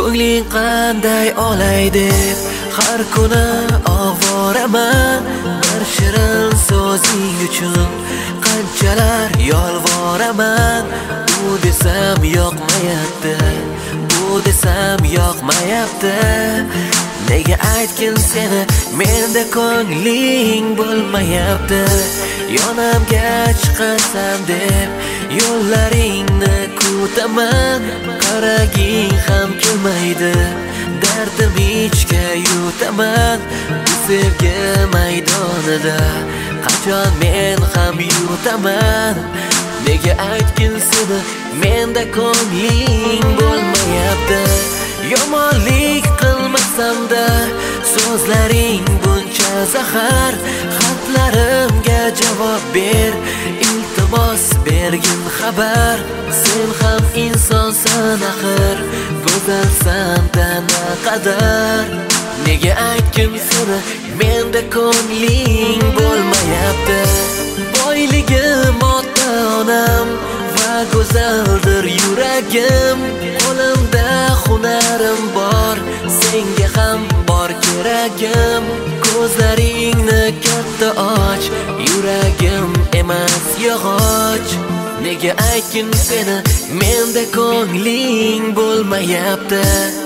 ko'ngling qanday olay deb har kuni ovoraman. Bir shirin so'zing uchun qanchalar yolvoraman. Bu desam yoqmayapti, bu desam yoqmayapti. Nega aytgin seni menda ko'ngling bo'lmayapti? Yonimga chiqasan deb yo'llaringni kutaman. Qaraging ham kelmaydi, dardim ichga yutaman. Bu sevgi maydonida qachon men ham yutaman. Nega aytgin seni menda ko'ngling bo'lmayapti? Yomonlik qilmasam-da so'zlaring buncha zahar. Xatlarimga javob ber, iltimos bergin xabar. Sen ham insonsan axir, go'zalsan naqadar. Nega aytgin seni menda ko'ngling bo'lmayapti? Boyligim ota-onam va go'zaldir yuragim. Qo'limda hunarim bor, senga ham bor keragim. Ko'zlaringni katta och, yuragim emas yog'och. Nega aytgin seni menda ko'ngling bo'lmayapti?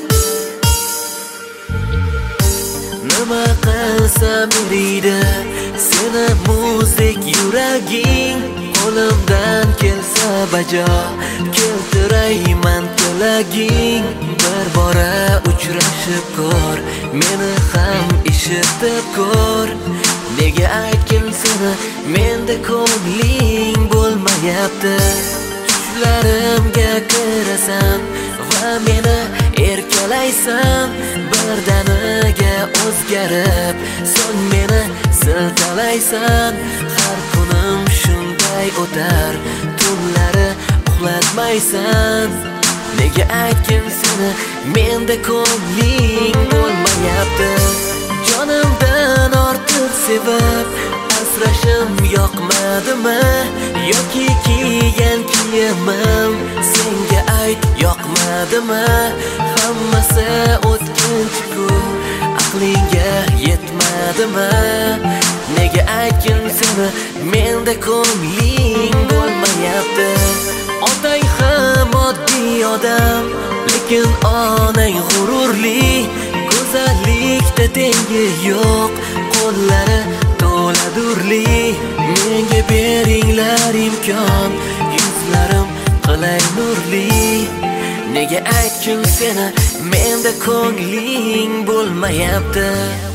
Nima qilsam eriydi seni muzdek yuraging. Qo'limdan kelsa bajo keltirayman tilaging. Bir bora uchrashib ko'r, meni ham eshitib ko'r. Nega aytgin seni menda ko'ngling bo'lmayapti? Tushlarimga kirasan va meni erkalaysan. Birdaniga o'zgarib so'ng meni siltalaysan. Har kunim shunday o'tar, tunlari uxlatmaysan. Nega aytgin seni menda ko'ngling bo'lmayapti? Jonimdan ortiq sevib asrashim yoqmadimi? Yoki kiygan kiyimim senga ayt yoqmadimi? Hammasi o'tkinchi-ku, aqlingga yetmadimi? Nega aytgin seni menda ko'ngling bo'lmayapti? Otang ham oddiy odam, lekin onang g'ururli. Go'zallikda tengi yo'q, qo'llari to'la durli. Menga beringlar imkon, yuzlarim qilay nurli. Nega aytgin seni menda ko'ngling bo'lmayapti?